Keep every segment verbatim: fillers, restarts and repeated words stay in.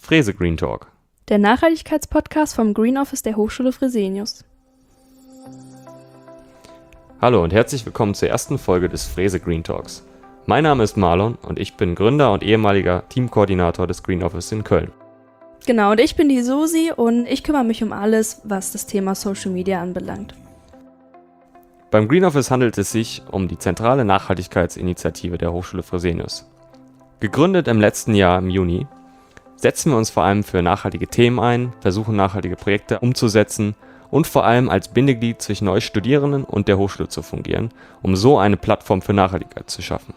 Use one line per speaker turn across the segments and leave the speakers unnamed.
Frese Green Talk,
der Nachhaltigkeitspodcast vom Green Office der Hochschule Fresenius.
Hallo und herzlich willkommen zur ersten Folge des Frese Green Talks. Mein Name ist Marlon und ich bin Gründer und ehemaliger Teamkoordinator des Green Office in Köln.
Genau, und ich bin die Susi und ich kümmere mich um alles, was das Thema Social Media anbelangt.
Beim Green Office handelt es sich um die zentrale Nachhaltigkeitsinitiative der Hochschule Fresenius. Gegründet im letzten Jahr im Juni, setzen wir uns vor allem für nachhaltige Themen ein, versuchen nachhaltige Projekte umzusetzen und vor allem als Bindeglied zwischen euch Studierenden und der Hochschule zu fungieren, um so eine Plattform für Nachhaltigkeit zu schaffen.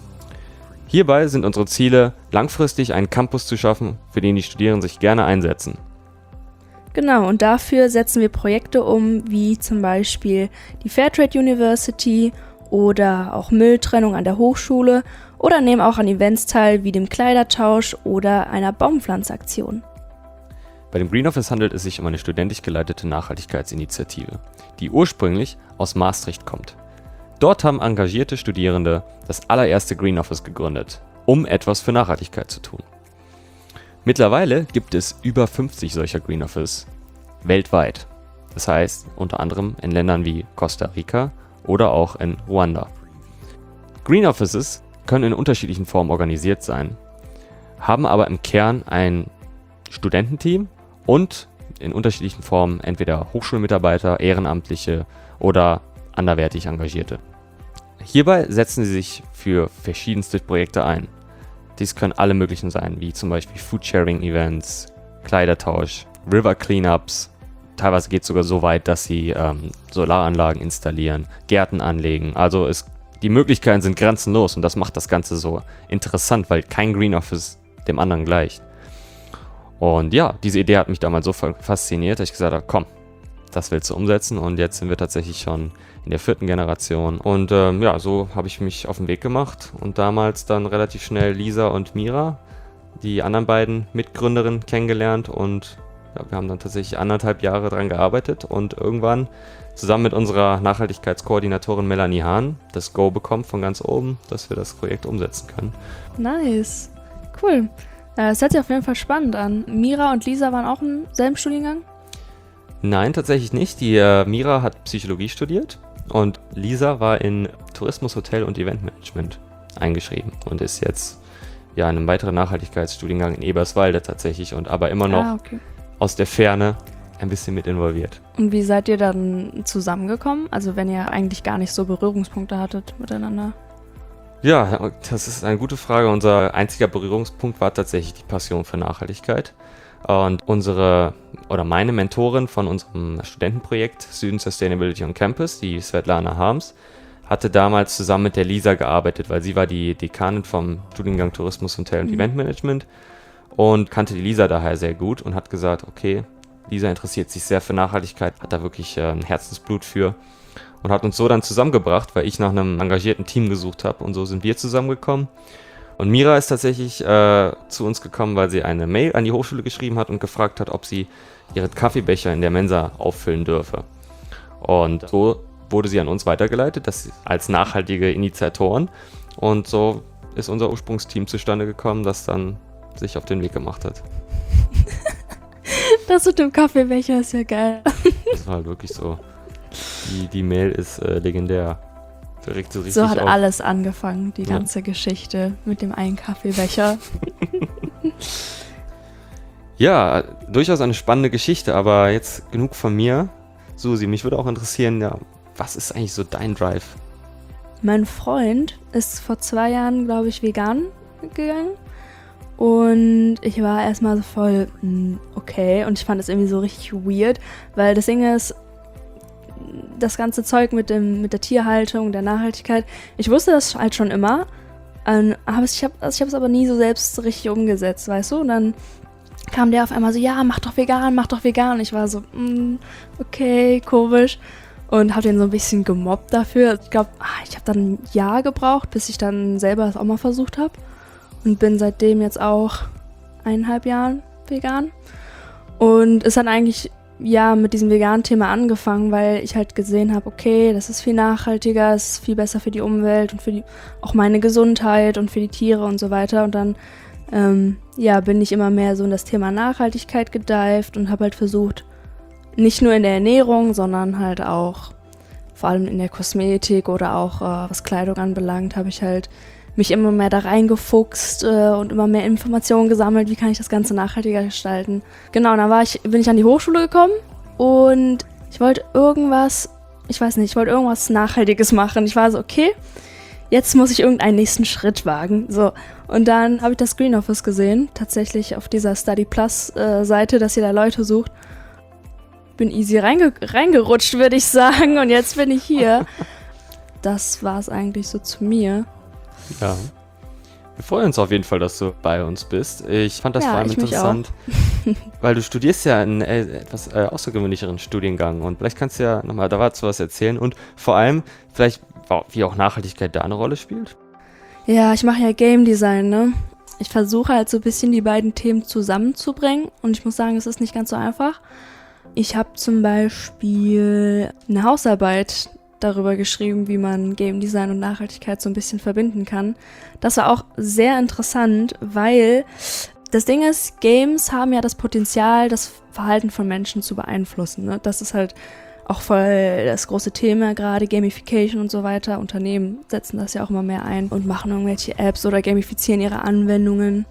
Hierbei sind unsere Ziele, langfristig einen Campus zu schaffen, für den die Studierenden sich gerne einsetzen.
Genau, und dafür setzen wir Projekte um, wie zum Beispiel die Fairtrade University oder auch Mülltrennung an der Hochschule oder nehmen auch an Events teil, wie dem Kleidertausch oder einer Baumpflanzaktion.
Bei dem Green Office handelt es sich um eine studentisch geleitete Nachhaltigkeitsinitiative, die ursprünglich aus Maastricht kommt. Dort haben engagierte Studierende das allererste Green Office gegründet, um etwas für Nachhaltigkeit zu tun. Mittlerweile gibt es über fünfzig solcher Green Office weltweit. Das heißt unter anderem in Ländern wie Costa Rica oder auch in Ruanda. Green Offices können in unterschiedlichen Formen organisiert sein, haben aber im Kern ein Studententeam und in unterschiedlichen Formen entweder Hochschulmitarbeiter, Ehrenamtliche oder anderweitig Engagierte. Hierbei setzen sie sich für verschiedenste Projekte ein. Dies können alle möglichen sein, wie zum Beispiel Foodsharing-Events, Kleidertausch, River Cleanups. Teilweise geht es sogar so weit, dass sie ähm, Solaranlagen installieren, Gärten anlegen. Also es, die Möglichkeiten sind grenzenlos und das macht das Ganze so interessant, weil kein Green Office dem anderen gleicht. Und ja, diese Idee hat mich damals so fasziniert, dass ich gesagt habe, komm, das willst du umsetzen. Und jetzt sind wir tatsächlich schon in der vierten Generation. Und ähm, ja, so habe ich mich auf den Weg gemacht und damals dann relativ schnell Lisa und Mira, die anderen beiden Mitgründerinnen, kennengelernt. Und ja, wir haben dann tatsächlich anderthalb Jahre dran gearbeitet und irgendwann zusammen mit unserer Nachhaltigkeitskoordinatorin Melanie Hahn das Go bekommen von ganz oben, dass wir das Projekt umsetzen können.
Nice, cool. Das hört sich auf jeden Fall spannend an. Mira und Lisa waren auch im selben Studiengang?
Nein, tatsächlich nicht. Die äh, Mira hat Psychologie studiert und Lisa war in Tourismus, Hotel und Eventmanagement eingeschrieben und ist jetzt ja in einem weiteren Nachhaltigkeitsstudiengang in Eberswalde tatsächlich und aber immer noch
ah, okay.
aus der Ferne ein bisschen mit involviert.
Und wie seid ihr dann zusammengekommen? Also wenn ihr eigentlich gar nicht so Berührungspunkte hattet miteinander?
Ja, das ist eine gute Frage. Unser einziger Berührungspunkt war tatsächlich die Passion für Nachhaltigkeit. Und unsere, oder meine Mentorin von unserem Studentenprojekt Student Sustainability on Campus, die Svetlana Harms, hatte damals zusammen mit der Lisa gearbeitet, weil sie war die Dekanin vom Studiengang Tourismus, Hotel und mhm. Eventmanagement und kannte die Lisa daher sehr gut und hat gesagt, okay, Lisa interessiert sich sehr für Nachhaltigkeit, hat da wirklich äh, ein Herzensblut für und hat uns so dann zusammengebracht, weil ich nach einem engagierten Team gesucht habe und so sind wir zusammengekommen. Und Mira ist tatsächlich äh, zu uns gekommen, weil sie eine Mail an die Hochschule geschrieben hat und gefragt hat, ob sie ihre Kaffeebecher in der Mensa auffüllen dürfe. Und so wurde sie an uns weitergeleitet, das als nachhaltige Initiatoren. Und so ist unser Ursprungsteam zustande gekommen, das dann sich auf den Weg gemacht hat.
Das mit dem Kaffeebecher ist ja geil.
Das war halt wirklich so. Die, die Mail ist äh, legendär. So,
so hat
auf.
alles angefangen, die
ja.
ganze Geschichte mit dem einen Kaffeebecher.
Ja, durchaus eine spannende Geschichte, aber jetzt genug von mir. Susi, mich würde auch interessieren, ja, was ist eigentlich so dein Drive?
Mein Freund ist vor zwei Jahren, glaube ich, vegan gegangen. Und ich war erstmal so voll, okay, und ich fand es irgendwie so richtig weird, weil das Ding ist, das ganze Zeug mit dem mit der Tierhaltung, der Nachhaltigkeit, ich wusste das halt schon immer, ähm, aber ich habe also ich habe es aber nie so selbst richtig umgesetzt, weißt du? Und dann kam der auf einmal so, ja, mach doch vegan, mach doch vegan. Und ich war so, mm, okay, komisch. Und habe den so ein bisschen gemobbt dafür. Ich glaube, ich habe dann ein Jahr gebraucht, bis ich dann selber das auch mal versucht habe. Und bin seitdem jetzt auch eineinhalb Jahren vegan. Und es hat eigentlich ja mit diesem veganen Thema angefangen, weil ich halt gesehen habe, okay, das ist viel nachhaltiger, es ist viel besser für die Umwelt und für die, auch meine Gesundheit und für die Tiere und so weiter. Und dann ähm, ja, bin ich immer mehr so in das Thema Nachhaltigkeit gedived und habe halt versucht, nicht nur in der Ernährung, sondern halt auch vor allem in der Kosmetik oder auch äh, was Kleidung anbelangt, habe ich halt mich immer mehr da reingefuchst äh, und immer mehr Informationen gesammelt, wie kann ich das Ganze nachhaltiger gestalten. Genau, dann war ich, bin ich an die Hochschule gekommen und ich wollte irgendwas, ich weiß nicht, ich wollte irgendwas Nachhaltiges machen. Ich war so, okay, jetzt muss ich irgendeinen nächsten Schritt wagen. So. Und dann habe ich das Green Office gesehen, tatsächlich auf dieser Study Plus äh, Seite, dass ihr da Leute sucht. Bin easy reinge- reingerutscht, würde ich sagen, und jetzt bin ich hier. Das war es eigentlich so zu mir.
Ja. Wir freuen uns auf jeden Fall, dass du bei uns bist. Ich fand das
Ja,
vor allem
ich mich
interessant, weil du studierst ja einen äh, etwas äh, außergewöhnlicheren Studiengang und vielleicht kannst du ja nochmal dazu was erzählen und vor allem vielleicht, wie auch Nachhaltigkeit da eine Rolle spielt.
Ja, ich mache ja Game Design, ne? Ich versuche halt so ein bisschen die beiden Themen zusammenzubringen und ich muss sagen, es ist nicht ganz so einfach. Ich habe zum Beispiel eine Hausarbeit darüber geschrieben, wie man Game Design und Nachhaltigkeit so ein bisschen verbinden kann. Das war auch sehr interessant, weil das Ding ist, Games haben ja das Potenzial, das Verhalten von Menschen zu beeinflussen. Ne? Das ist halt auch voll das große Thema, gerade Gamification und so weiter. Unternehmen setzen das ja auch immer mehr ein und machen irgendwelche Apps oder gamifizieren ihre Anwendungen.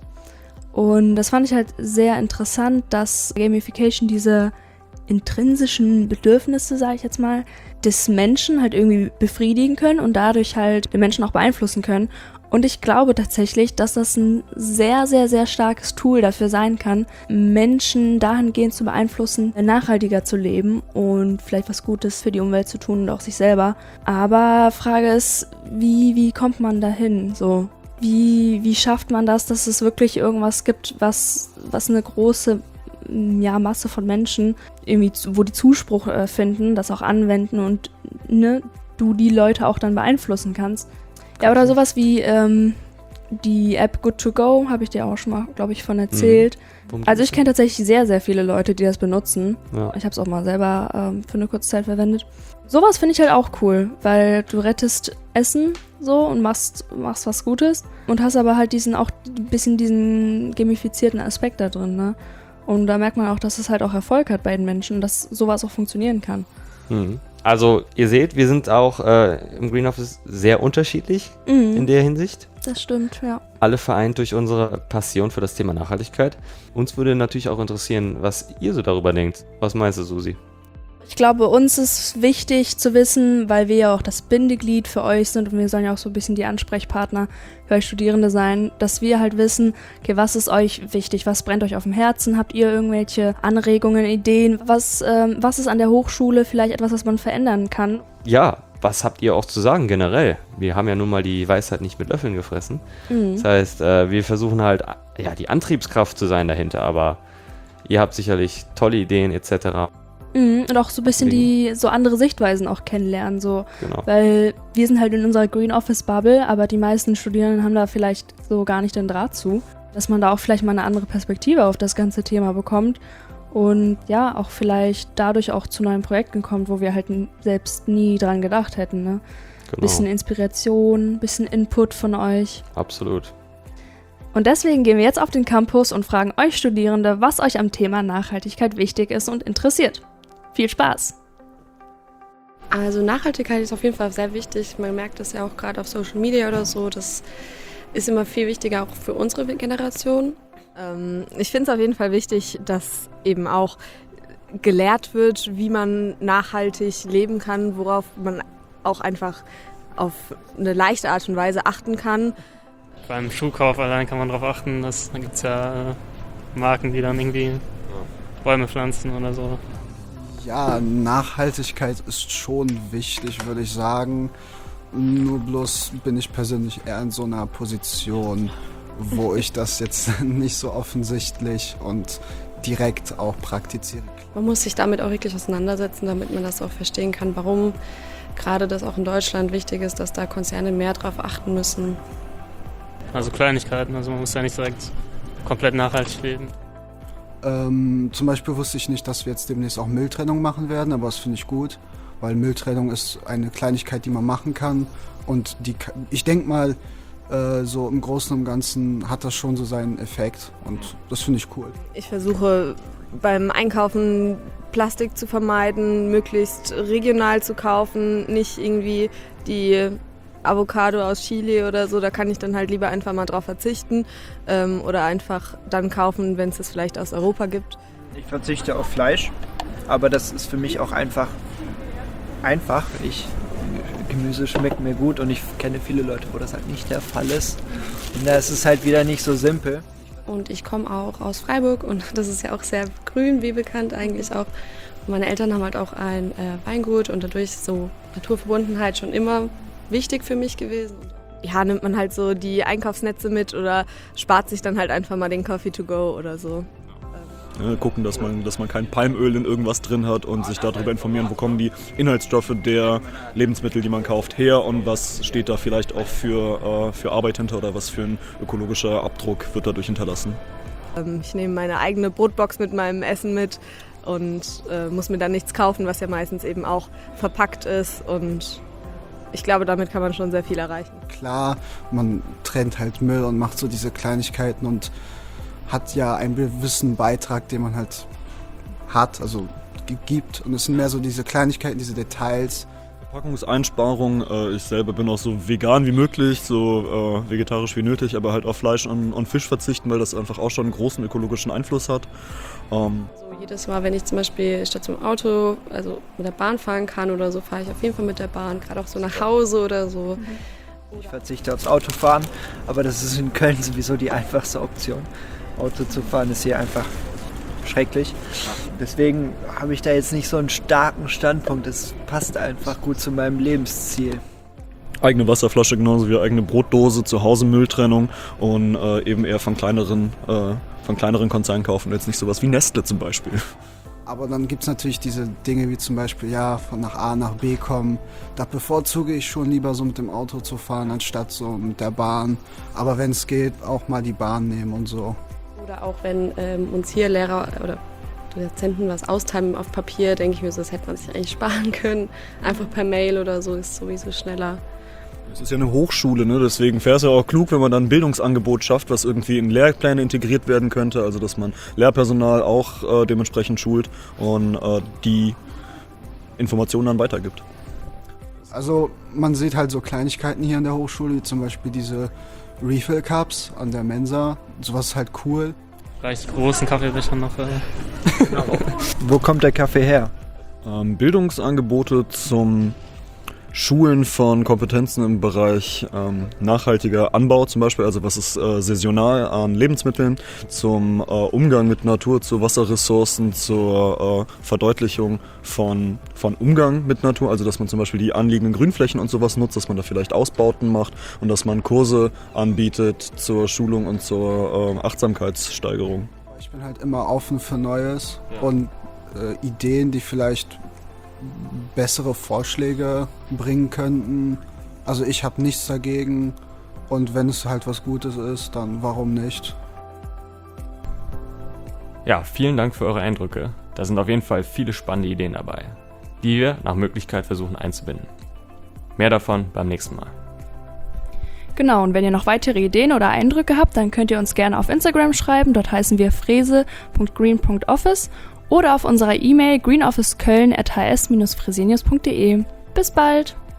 Und das fand ich halt sehr interessant, dass Gamification diese intrinsischen Bedürfnisse, sage ich jetzt mal, des Menschen halt irgendwie befriedigen können und dadurch halt den Menschen auch beeinflussen können. Und ich glaube tatsächlich, dass das ein sehr, sehr, sehr starkes Tool dafür sein kann, Menschen dahingehend zu beeinflussen, nachhaltiger zu leben und vielleicht was Gutes für die Umwelt zu tun und auch sich selber. Aber Frage ist, wie, wie kommt man dahin? So, wie, wie schafft man das, dass es wirklich irgendwas gibt, was, was eine große ja, Masse von Menschen irgendwie, wo die Zuspruch äh, finden, das auch anwenden und ne, du die Leute auch dann beeinflussen kannst. Ja, oder sowas wie ähm, die App Good to Go, habe ich dir auch schon mal, glaube ich, von erzählt. Mhm. Also ich kenne tatsächlich sehr, sehr viele Leute, die das benutzen. Ja. Ich habe es auch mal selber ähm, für eine kurze Zeit verwendet. Sowas finde ich halt auch cool, weil du rettest Essen so und machst, machst was Gutes und hast aber halt diesen auch ein bisschen diesen gamifizierten Aspekt da drin, ne? Und da merkt man auch, dass es halt auch Erfolg hat bei den Menschen, dass sowas auch funktionieren kann.
Mhm. Also ihr seht, wir sind auch äh, im Green Office sehr unterschiedlich mhm. in der Hinsicht.
Das stimmt, ja.
Alle vereint durch unsere Passion für das Thema Nachhaltigkeit. Uns würde natürlich auch interessieren, was ihr so darüber denkt. Was meinst du, Susi?
Ich glaube, uns ist wichtig zu wissen, weil wir ja auch das Bindeglied für euch sind und wir sollen ja auch so ein bisschen die Ansprechpartner für euch Studierende sein, dass wir halt wissen, okay, was ist euch wichtig, was brennt euch auf dem Herzen, habt ihr irgendwelche Anregungen, Ideen, was, ähm, was ist an der Hochschule vielleicht etwas, was man verändern kann?
Ja, was habt ihr auch zu sagen generell? Wir haben ja nun mal die Weisheit nicht mit Löffeln gefressen. Mhm. Das heißt, äh, wir versuchen halt, ja, die Antriebskraft zu sein dahinter, aber ihr habt sicherlich tolle Ideen et cetera.
Mhm, und auch so ein bisschen die so andere Sichtweisen auch kennenlernen, so, genau. Weil wir sind halt in unserer Green Office Bubble, aber die meisten Studierenden haben da vielleicht so gar nicht den Draht zu, dass man da auch vielleicht mal eine andere Perspektive auf das ganze Thema bekommt und ja, auch vielleicht dadurch auch zu neuen Projekten kommt, wo wir halt selbst nie dran gedacht hätten, ne? Genau. Bisschen Inspiration, bisschen Input von euch.
Absolut.
Und deswegen gehen wir jetzt auf den Campus und fragen euch Studierende, was euch am Thema Nachhaltigkeit wichtig ist und interessiert. Viel Spaß!
Also Nachhaltigkeit ist auf jeden Fall sehr wichtig. Man merkt das ja auch gerade auf Social Media oder so. Das ist immer viel wichtiger auch für unsere Generation.
Ähm, ich finde es auf jeden Fall wichtig, dass eben auch gelehrt wird, wie man nachhaltig leben kann, worauf man auch einfach auf eine leichte Art und Weise achten kann.
Beim Schuhkauf allein kann man darauf achten, dass, da gibt es ja äh, Marken, die dann irgendwie Bäume pflanzen oder so.
Ja, Nachhaltigkeit ist schon wichtig, würde ich sagen. Nur bloß bin ich persönlich eher in so einer Position, wo ich das jetzt nicht so offensichtlich und direkt auch praktiziere.
Man muss sich damit auch wirklich auseinandersetzen, damit man das auch verstehen kann, warum gerade das auch in Deutschland wichtig ist, dass da Konzerne mehr drauf achten müssen.
Also Kleinigkeiten, also man muss ja nicht direkt komplett nachhaltig leben.
Ähm, zum Beispiel wusste ich nicht, dass wir jetzt demnächst auch Mülltrennung machen werden, aber das finde ich gut, weil Mülltrennung ist eine Kleinigkeit, die man machen kann und die, ich denke mal, äh, so im Großen und Ganzen hat das schon so seinen Effekt und das finde ich cool.
Ich versuche beim Einkaufen Plastik zu vermeiden, möglichst regional zu kaufen, nicht irgendwie die Avocado aus Chile oder so, da kann ich dann halt lieber einfach mal drauf verzichten ähm, oder einfach dann kaufen, wenn es das vielleicht aus Europa gibt.
Ich verzichte auf Fleisch, aber das ist für mich auch einfach einfach. Ich, Gemüse schmeckt mir gut und ich kenne viele Leute, wo das halt nicht der Fall ist. Und da ist es halt wieder nicht so simpel.
Und ich komme auch aus Freiburg und das ist ja auch sehr grün, wie bekannt eigentlich auch. Und meine Eltern haben halt auch ein äh, Weingut und dadurch so Naturverbundenheit schon immer wichtig für mich gewesen.
Ja, nimmt man halt so die Einkaufsnetze mit oder spart sich dann halt einfach mal den Coffee to go oder so.
Ja, gucken, dass man, dass man kein Palmöl in irgendwas drin hat und sich darüber informieren, wo kommen die Inhaltsstoffe der Lebensmittel, die man kauft, her und was steht da vielleicht auch für, äh, für Arbeit hinter oder was für ein ökologischer Abdruck wird dadurch hinterlassen.
Ähm, ich nehme meine eigene Brotbox mit meinem Essen mit und äh, muss mir dann nichts kaufen, was ja meistens eben auch verpackt ist und ich glaube, damit kann man schon sehr viel erreichen.
Klar, man trennt halt Müll und macht so diese Kleinigkeiten und hat ja einen gewissen Beitrag, den man halt hat, also gibt. Und es sind mehr so diese Kleinigkeiten, diese Details.
Verpackungseinsparung, äh, ich selber bin auch so vegan wie möglich, so äh, vegetarisch wie nötig, aber halt auf Fleisch und, und Fisch verzichten, weil das einfach auch schon einen großen ökologischen Einfluss hat. Ähm
also jedes Mal, wenn ich zum Beispiel statt zum Auto, also mit der Bahn fahren kann oder so, fahre ich auf jeden Fall mit der Bahn, gerade auch so nach Hause oder so.
Ich verzichte aufs Autofahren, aber das ist in Köln sowieso die einfachste Option. Auto zu fahren ist hier einfach schrecklich. Deswegen habe ich da jetzt nicht so einen starken Standpunkt. Es passt einfach gut zu meinem Lebensziel.
Eigene Wasserflasche genauso wie eigene Brotdose, zu Hause Mülltrennung und äh, eben eher von kleineren, äh, von kleineren Konzernen kaufen. Jetzt nicht sowas wie Nestle zum Beispiel.
Aber dann gibt es natürlich diese Dinge wie zum Beispiel, ja, von nach A nach B kommen. Da bevorzuge ich schon lieber so mit dem Auto zu fahren, anstatt so mit der Bahn. Aber wenn es geht, auch mal die Bahn nehmen und so.
Oder auch wenn ähm, uns hier Lehrer oder Dozenten was austeilen auf Papier, denke ich mir so, das hätte man sich eigentlich sparen können. Einfach per Mail oder so ist sowieso schneller.
Es ist ja eine Hochschule, ne? Deswegen wäre es ja auch klug, wenn man dann ein Bildungsangebot schafft, was irgendwie in Lehrpläne integriert werden könnte. Also dass man Lehrpersonal auch äh, dementsprechend schult und äh, die Informationen dann weitergibt.
Also man sieht halt so Kleinigkeiten hier an der Hochschule, wie zum Beispiel diese Refill-Cups an der Mensa. Sowas ist halt cool.
Vielleicht die großen Kaffeebecher noch. Äh.
Wo kommt der Kaffee her?
Ähm, Bildungsangebote zum Schulen von Kompetenzen im Bereich ähm, nachhaltiger Anbau zum Beispiel, also was ist äh, saisonal an Lebensmitteln, zum äh, Umgang mit Natur, zu Wasserressourcen, zur äh, Verdeutlichung von, von Umgang mit Natur, also dass man zum Beispiel die anliegenden Grünflächen und sowas nutzt, dass man da vielleicht Ausbauten macht und dass man Kurse anbietet zur Schulung und zur äh, Achtsamkeitssteigerung.
Ich bin halt immer offen für Neues ja. und äh, Ideen, die vielleicht bessere Vorschläge bringen könnten. Also ich habe nichts dagegen und wenn es halt was Gutes ist, dann warum nicht?
Ja, vielen Dank für eure Eindrücke. Da sind auf jeden Fall viele spannende Ideen dabei, die wir nach Möglichkeit versuchen einzubinden. Mehr davon beim nächsten Mal.
Genau, und wenn ihr noch weitere Ideen oder Eindrücke habt, dann könnt ihr uns gerne auf Instagram schreiben. Dort heißen wir frese punkt green punkt office oder auf unserer E-Mail greenofficeköln at h s dash fresenius punkt d e. Bis bald!